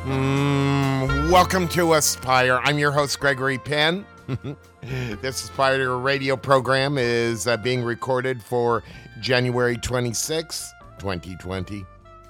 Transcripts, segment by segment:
Welcome to Aspire. I'm your host, Gregory Penn. This Aspire radio program is being recorded for January 26, 2020.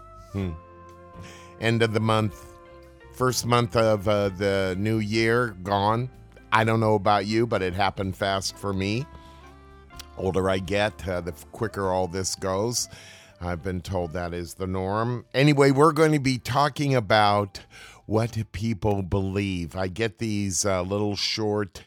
End of the month. First month of the new year gone. I don't know about you, but it happened fast for me. Older I get, the quicker all this goes. I've been told that is the norm. Anyway, we're going to be talking about what people believe. I get these little short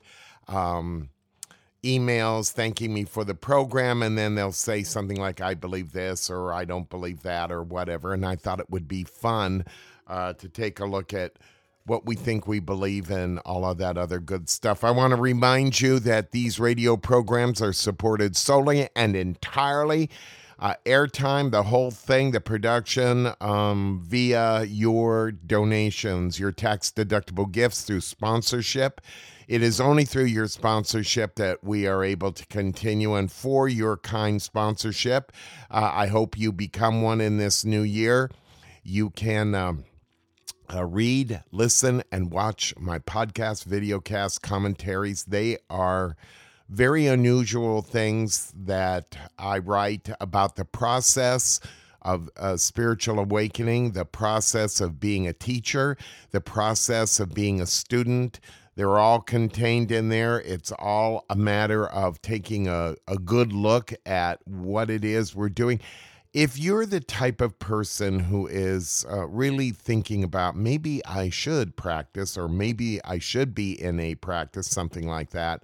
emails thanking me for the program, and then they'll say something like, I believe this, or I don't believe that, or whatever. And I thought it would be fun to take a look at what we think we believe in, all of that other good stuff. I want to remind you that these radio programs are supported solely and entirely airtime, the whole thing, the production, via your donations, your tax-deductible gifts through sponsorship. It is only through your sponsorship that we are able to continue, and for your kind sponsorship, I hope you become one in this new year. You can read, listen, and watch my podcast, videocast, commentaries. They are very unusual things that I write about the process of spiritual awakening, the process of being a teacher, the process of being a student. They're all contained in there. It's all a matter of taking a good look at what it is we're doing. If you're the type of person who is really thinking about maybe I should practice or maybe I should be in a practice, something like that,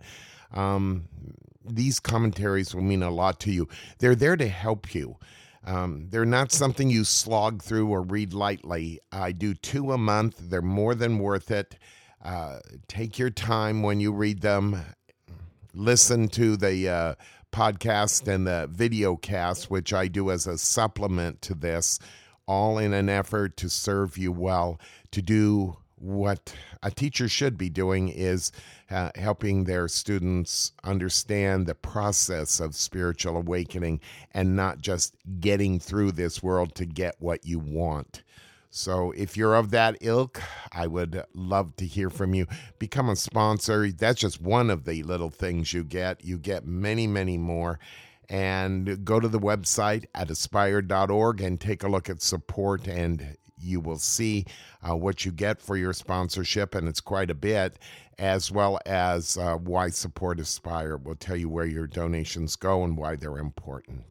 these commentaries will mean a lot to you. They're there to help you. They're not something you slog through or read lightly. I do 2 a month. They're more than worth it. Take your time when you read them. Listen to the podcast and the video cast, which I do as a supplement to this, all in an effort to serve you well, to do what a teacher should be doing is helping their students understand the process of spiritual awakening and not just getting through this world to get what you want. So if you're of that ilk, I would love to hear from you. Become a sponsor. That's just one of the little things you get. You get many, many more. And go to the website at aspire.org and take a look at support, and you will see what you get for your sponsorship, and it's quite a bit, as well as why support Aspire. We'll tell you where your donations go and why they're important.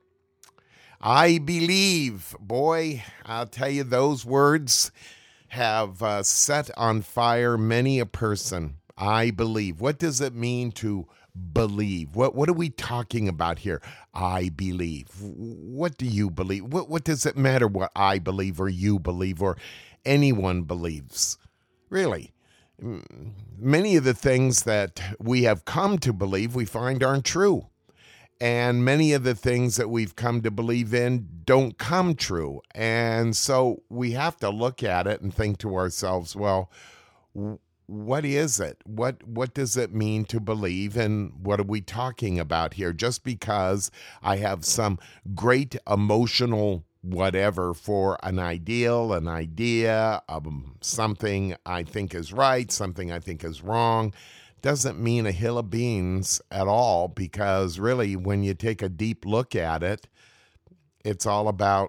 I believe, boy, I'll tell you, those words have set on fire many a person. I believe. What does it mean to believe? What are we talking about here? I believe. What do you believe? What does it matter what I believe or you believe or anyone believes? Really, many of the things that we have come to believe we find aren't true. And many of the things that we've come to believe in don't come true. And so we have to look at it and think to ourselves, well, what is it? What does it mean to believe? And what are we talking about here? Just because I have some great emotional whatever for an ideal, an idea, something I think is right, something I think is wrong, doesn't mean a hill of beans at all, because really when you take a deep look at it, it's all about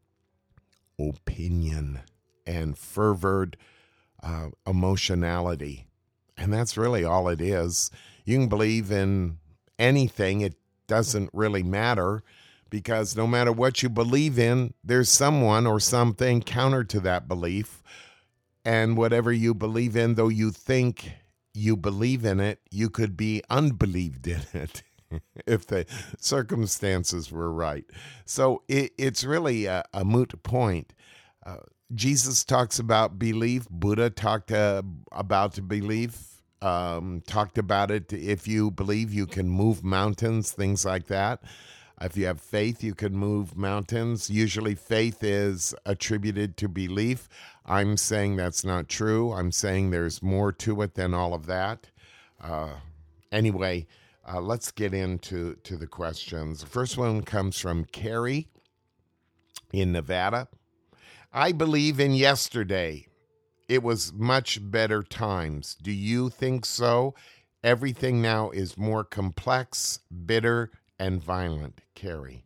opinion and fervored emotionality. And that's really all it is. You can believe in anything. It doesn't really matter, because no matter what you believe in, there's someone or something counter to that belief. And whatever you believe in, though you think you believe in it, you could be unbelieved in it if the circumstances were right. So it's really a moot point. Jesus talks about belief. Buddha talked about belief, talked about it. If you believe, you can move mountains, things like that. If you have faith, you can move mountains. Usually faith is attributed to belief. I'm saying that's not true. I'm saying there's more to it than all of that. Anyway, let's get into the questions. The first one comes from Carrie in Nevada. I believe in yesterday. It was much better times. Do you think so? Everything now is more complex, bitter, and violent. Carrie.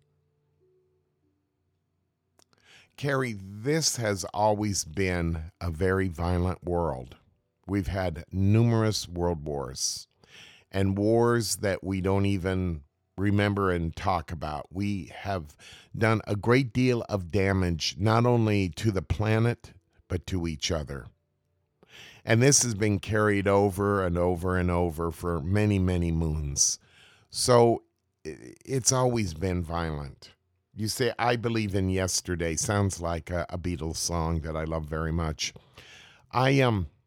Carrie, this has always been a very violent world. We've had numerous world wars and wars that we don't even remember and talk about. We have done a great deal of damage, not only to the planet, but to each other. And this has been carried over and over and over for many, many moons. So it's always been violent. You say, I believe in yesterday. Sounds like a Beatles song that I love very much. I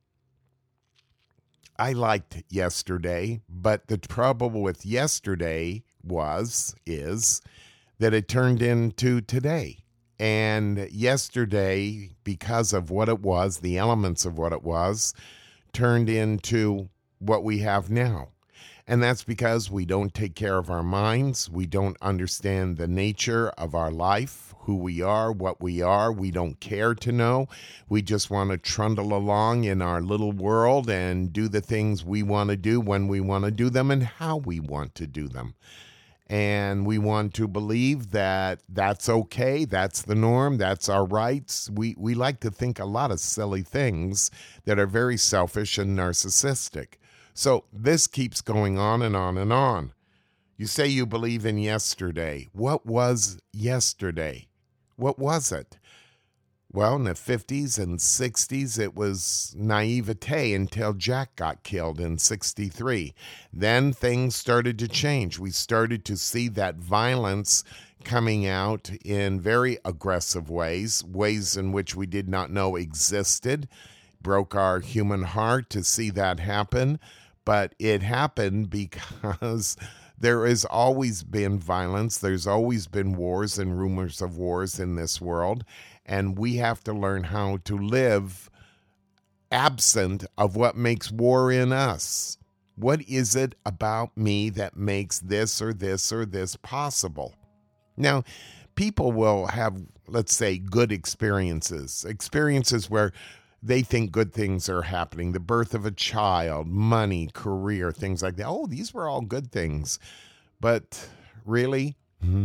liked yesterday, but the trouble with yesterday is that it turned into today. And yesterday, because of what it was, the elements of what it was, turned into what we have now. And that's because we don't take care of our minds. We don't understand the nature of our life, who we are, what we are. We don't care to know. We just want to trundle along in our little world and do the things we want to do when we want to do them and how we want to do them. And we want to believe that that's okay, that's the norm, that's our rights. We like to think a lot of silly things that are very selfish and narcissistic. So this keeps going on and on and on. You say you believe in yesterday. What was yesterday? What was it? Well, in the 50s and 60s, it was naivete until Jack got killed in 63. Then things started to change. We started to see that violence coming out in very aggressive ways in which we did not know existed. Broke our human heart to see that happen. But it happened because there has always been violence. There's always been wars and rumors of wars in this world. And we have to learn how to live absent of what makes war in us. What is it about me that makes this or this or this possible? Now, people will have, let's say, good experiences where they think good things are happening, the birth of a child, money, career, things like that. Oh, these were all good things. But really,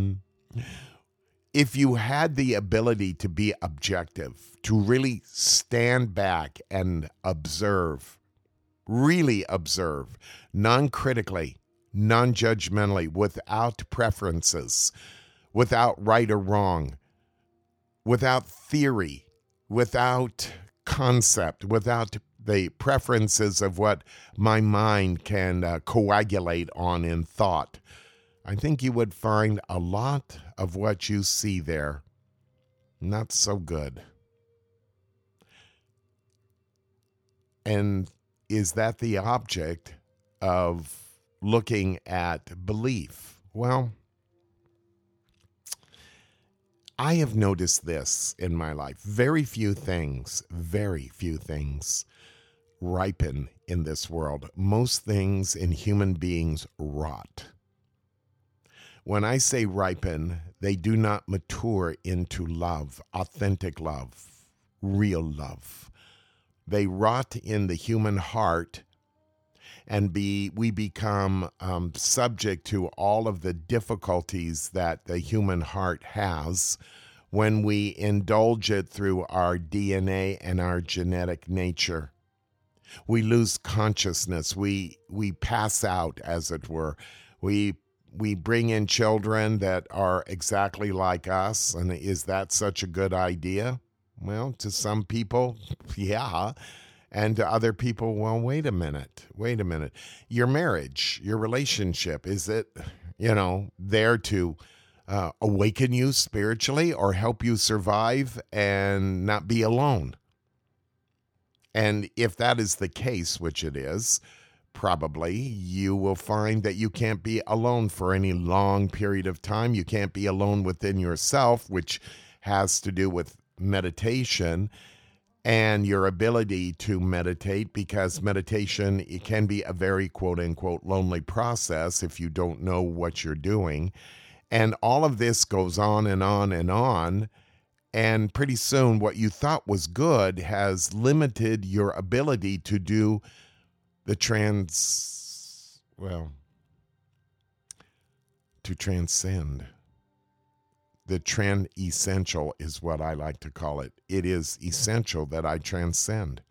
if you had the ability to be objective, to really stand back and observe, really observe, non-critically, non-judgmentally, without preferences, without right or wrong, without theory, without concept, without the preferences of what my mind can coagulate on in thought, I think you would find a lot of what you see there not so good. And is that the object of looking at belief? Well, I have noticed this in my life. Very few things ripen in this world. Most things in human beings rot. When I say ripen, they do not mature into love, authentic love, real love. They rot in the human heart, and we become subject to all of the difficulties that the human heart has when we indulge it through our DNA and our genetic nature. We lose consciousness. We pass out, as it were. We bring in children that are exactly like us, and is that such a good idea? Well, to some people, yeah. And to other people, well, wait a minute. Your marriage, your relationship, is it, there to awaken you spiritually or help you survive and not be alone? And if that is the case, which it is, probably you will find that you can't be alone for any long period of time. You can't be alone within yourself, which has to do with meditation and your ability to meditate, because meditation, it can be a very quote-unquote lonely process if you don't know what you're doing. And all of this goes on and on and on, And pretty soon what you thought was good has limited your ability to do the to transcend. The trend-essential is what I like to call it. It is essential that I transcend.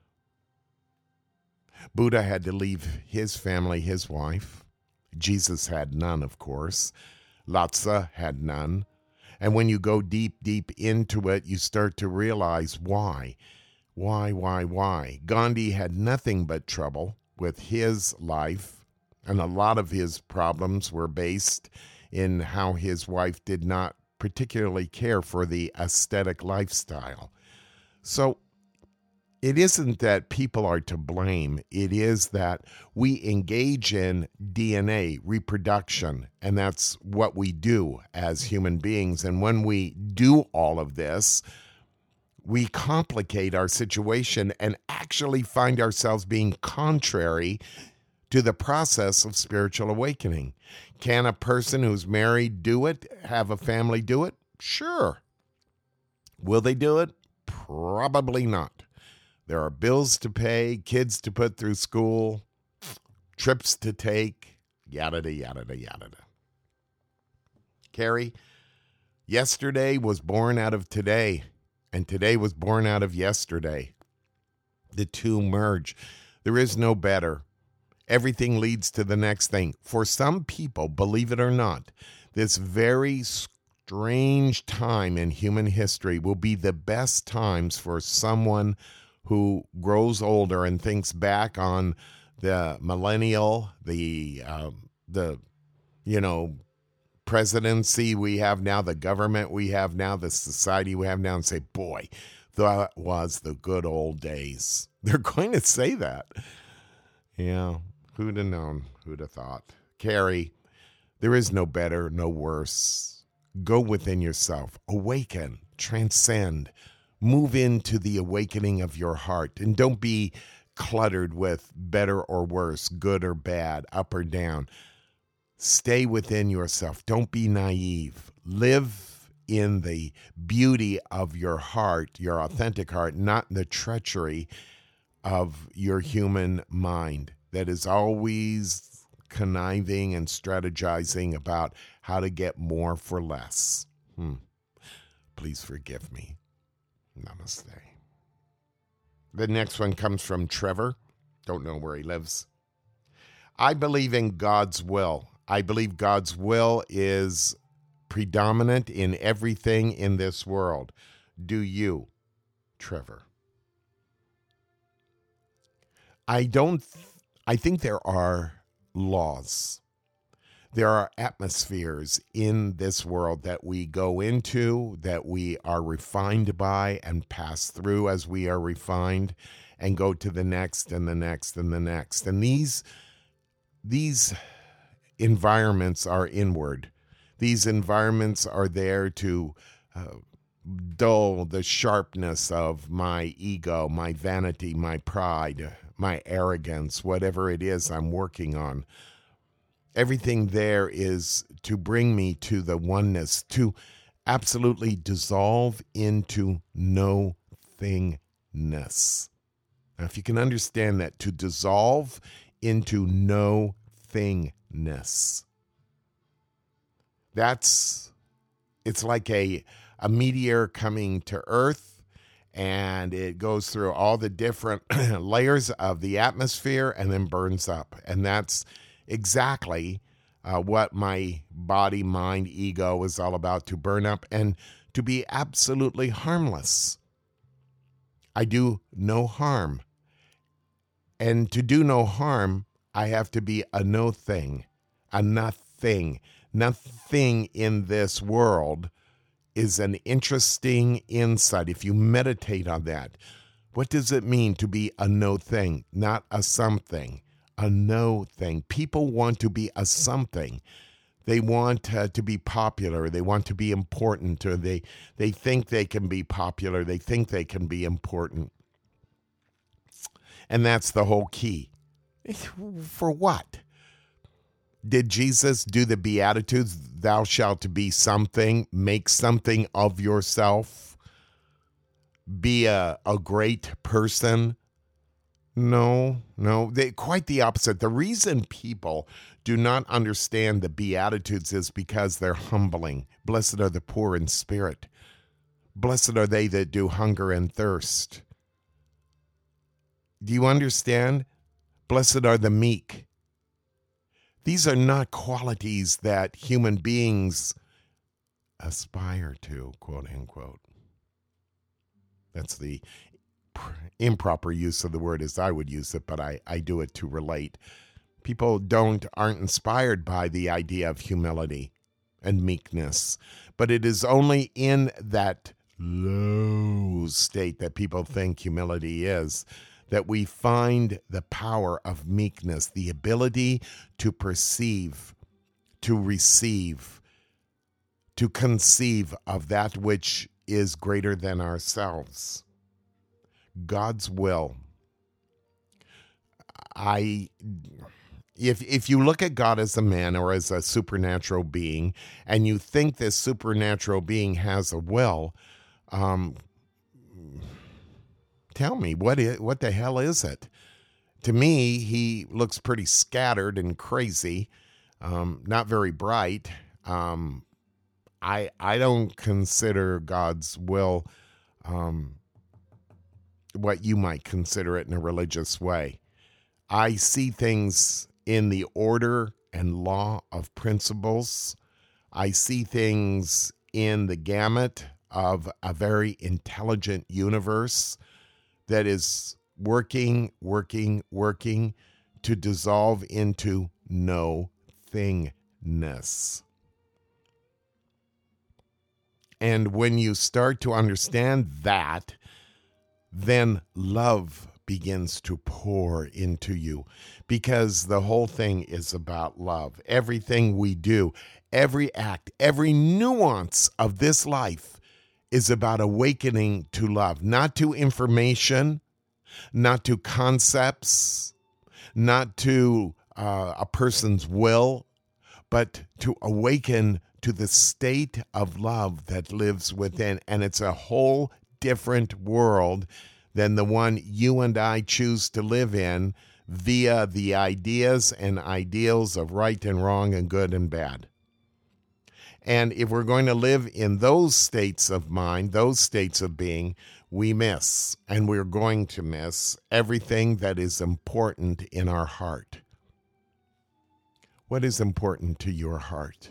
Buddha had to leave his family, his wife. Jesus had none, of course. Lhasa had none. And when you go deep, deep into it, you start to realize why. Why? Gandhi had nothing but trouble with his life, and a lot of his problems were based in how his wife did not particularly care for the aesthetic lifestyle. So it isn't that people are to blame. It is that we engage in DNA reproduction, and that's what we do as human beings. And when we do all of this, we complicate our situation and actually find ourselves being contrary to the process of spiritual awakening. Can a person who's married do it, have a family do it? Sure. Will they do it? Probably not. There are bills to pay, kids to put through school, trips to take, yada, yada, yada. Carrie, yesterday was born out of today, and today was born out of yesterday. The two merge. There is no better. Everything leads to the next thing. For some people, believe it or not, this very strange time in human history will be the best times for someone who grows older and thinks back on the millennial, the presidency we have now, the government we have now, the society we have now, and say, boy, that was the good old days. They're going to say that. Yeah, who'd have known? Who'd have thought? Carrie, there is no better, no worse. Go within yourself. Awaken. Transcend. Move into the awakening of your heart. And don't be cluttered with better or worse, good or bad, up or down. Stay within yourself. Don't be naive. Live in the beauty of your heart, your authentic heart, not the treachery of your human mind that is always conniving and strategizing about how to get more for less. Please forgive me. Namaste. The next one comes from Trevor. Don't know where he lives. I believe in God's will. I believe God's will is predominant in everything in this world. Do you, Trevor? I think there are laws. There are atmospheres in this world that we go into, that we are refined by and pass through as we are refined and go to the next and the next and the next. And these environments are inward. These environments are there to dull the sharpness of my ego, my vanity, my pride, my arrogance, whatever it is I'm working on. Everything there is to bring me to the oneness, to absolutely dissolve into no thingness. Now, if you can understand that, to dissolve into no thingness. It's like a meteor coming to Earth, and it goes through all the different layers of the atmosphere and then burns up. And that's exactly what my body, mind, ego is all about, to burn up and to be absolutely harmless. I do no harm. And to do no harm, I have to be a no thing, a nothing. Nothing in this world is an interesting insight. If you meditate on that, what does it mean to be a no thing, not a something? A no thing. People want to be a something. They want to be popular. They want to be important. Or they think they can be popular. They think they can be important. And that's the whole key. For what? Did Jesus do the Beatitudes? Thou shalt be something, make something of yourself, be a great person? No. Quite the opposite. The reason people do not understand the Beatitudes is because they're humbling. Blessed are the poor in spirit. Blessed are they that do hunger and thirst. Do you understand? Blessed are the meek. These are not qualities that human beings aspire to, quote unquote. That's the improper use of the word as I would use it, but I do it to relate. People aren't inspired by the idea of humility and meekness, but it is only in that low state that people think humility is that we find the power of meekness, the ability to perceive, to receive, to conceive of that which is greater than ourselves. God's will. If you look at God as a man or as a supernatural being, and you think this supernatural being has a will, tell me, what the hell is it? To me, he looks pretty scattered and crazy, not very bright. I don't consider God's will what you might consider it in a religious way. I see things in the order and law of principles. I see things in the gamut of a very intelligent universe that is working to dissolve into no thingness. And when you start to understand that, then love begins to pour into you, because the whole thing is about love. Everything we do, every act, every nuance of this life is about awakening to love, not to information, not to concepts, not to a person's will, but to awaken to the state of love that lives within. And it's a whole different world than the one you and I choose to live in via the ideas and ideals of right and wrong and good and bad. And if we're going to live in those states of mind, those states of being, we miss, and we're going to miss everything that is important in our heart. What is important to your heart?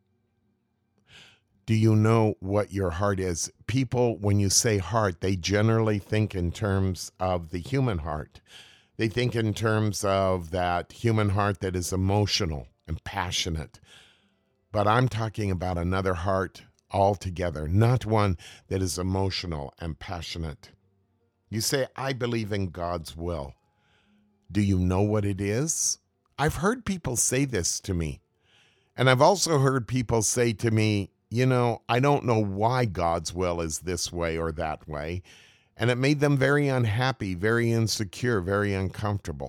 Do you know what your heart is? People, when you say heart, they generally think in terms of the human heart. They think in terms of that human heart that is emotional and passionate. But I'm talking about another heart altogether, not one that is emotional and passionate. You say, I believe in God's will. Do you know what it is? I've heard people say this to me. And I've also heard people say to me, I don't know why God's will is this way or that way. And it made them very unhappy, very insecure, very uncomfortable.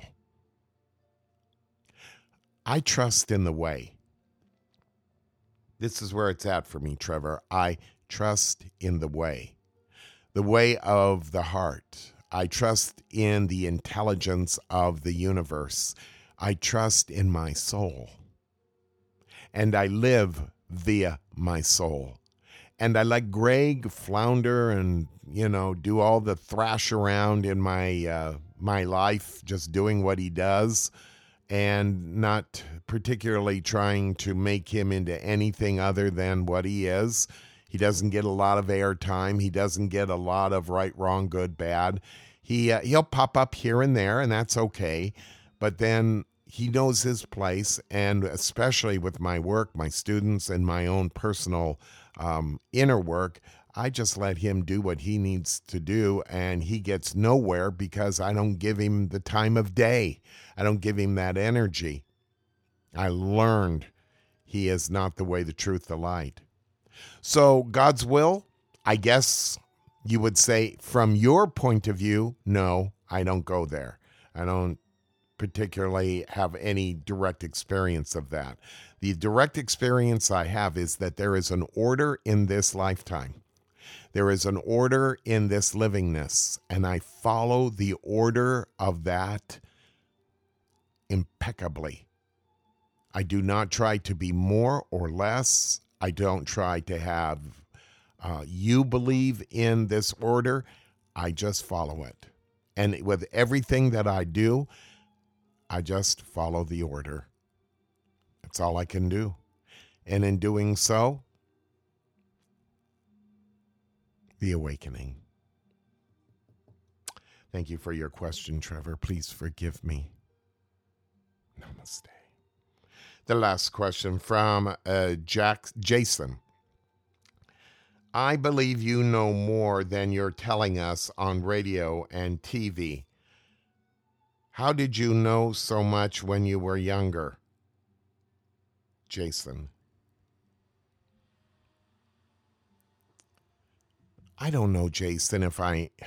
I trust in the way. This is where it's at for me, Trevor. I trust in the way of the heart. I trust in the intelligence of the universe. I trust in my soul. And I live via my soul. And I let Greg flounder and, do all the thrash around in my life, just doing what he does, and not particularly trying to make him into anything other than what he is. He doesn't get a lot of airtime. He doesn't get a lot of right, wrong, good, bad. He'll pop up here and there, and that's okay. But then he knows his place, and especially with my work, my students, and my own personal inner work, I just let him do what he needs to do, and he gets nowhere because I don't give him the time of day. I don't give him that energy. I learned he is not the way, the truth, the light. So God's will, I guess you would say from your point of view, no, I don't go there. I don't particularly have any direct experience of that. The direct experience I have is that there is an order in this lifetime. There is an order in this livingness, and I follow the order of that impeccably. I do not try to be more or less. I don't try to have you believe in this order. I just follow it. And with everything that I do, I just follow the order. That's all I can do. And in doing so, the awakening. Thank you for your question, Trevor. Please forgive me. Namaste. The last question from Jason. I believe you know more than you're telling us on radio and TV. How did you know so much when you were younger? Jason. I don't know, Jason, if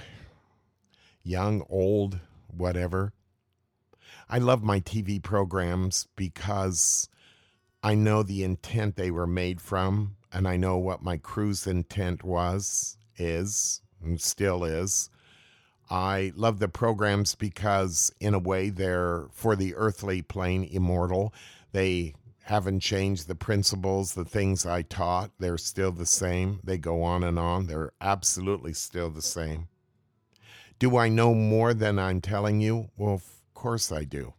young, old, whatever. I love my TV programs because I know the intent they were made from, and I know what my crew's intent is, and still is. I love the programs because, in a way, they're for the earthly plane immortal. They haven't changed the principles, the things I taught. They're still the same. They go on and on. They're absolutely still the same. Do I know more than I'm telling you? Well, of course I do.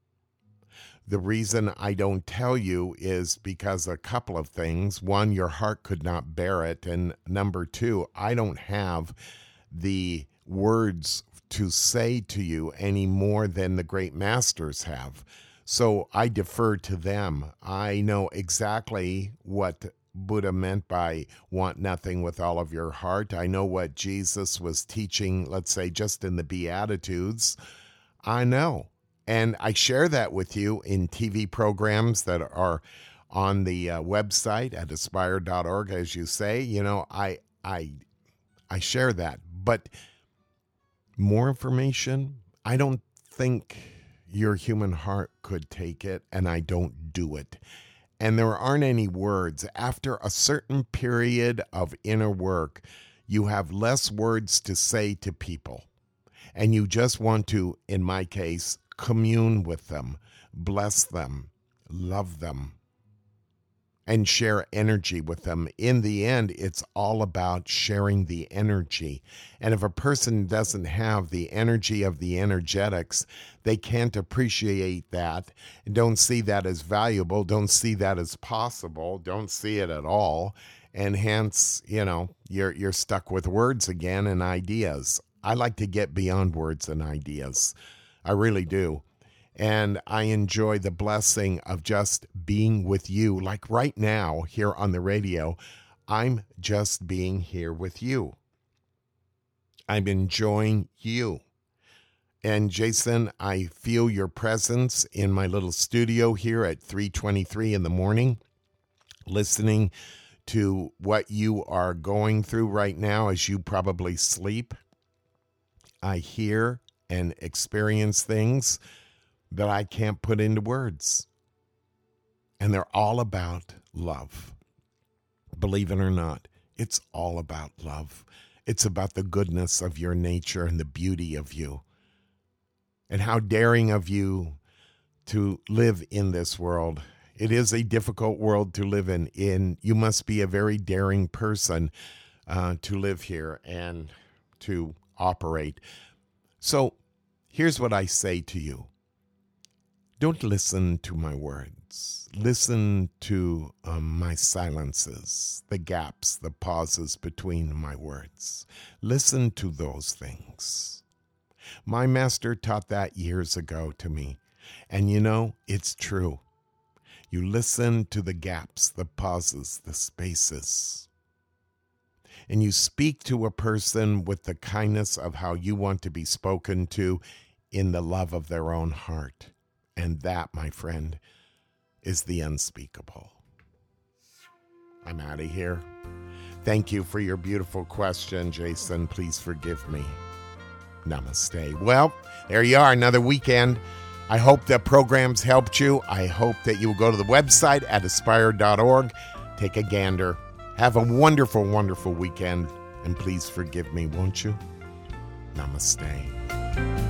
The reason I don't tell you is because a couple of things. One, your heart could not bear it. And number two, I don't have the words to say to you any more than the great masters have. So I defer to them. I know exactly what Buddha meant by want nothing with all of your heart. I know what Jesus was teaching, let's say, just in the Beatitudes. I know. And I share that with you in TV programs that are on the website at aspire.org, as you say. You know, I share that. But more information, I don't think your human heart could take it, and I don't do it. And there aren't any words. After a certain period of inner work, you have less words to say to people. And you just want to, in my case, commune with them, bless them, love them, and share energy with them. In the end, it's all about sharing the energy. And if a person doesn't have the energy of the energetics, they can't appreciate that, don't see that as valuable, don't see that as possible, don't see it at all. And hence, you know, you're stuck with words again and ideas. I like to get beyond words and ideas. I really do. And I enjoy the blessing of just being with you. Like right now here on the radio, I'm just being here with you. I'm enjoying you. And Jason, I feel your presence in my little studio here at 3:23 in the morning, listening to what you are going through right now as you probably sleep. I hear and experience things that I can't put into words. And they're all about love. Believe it or not, it's all about love. It's about the goodness of your nature and the beauty of you. And how daring of you to live in this world. It is a difficult world to live in. You must be a very daring person to live here and to operate. So here's what I say to you. Don't listen to my words. Listen to my silences, the gaps, the pauses between my words. Listen to those things. My master taught that years ago to me. And you know, it's true. You listen to the gaps, the pauses, the spaces. And you speak to a person with the kindness of how you want to be spoken to in the love of their own heart. And that, my friend, is the unspeakable. I'm out of here. Thank you for your beautiful question, Jason. Please forgive me. Namaste. Well, there you are, another weekend. I hope the program's helped you. I hope that you will go to the website at aspire.org. Take a gander. Have a wonderful, wonderful weekend. And please forgive me, won't you? Namaste.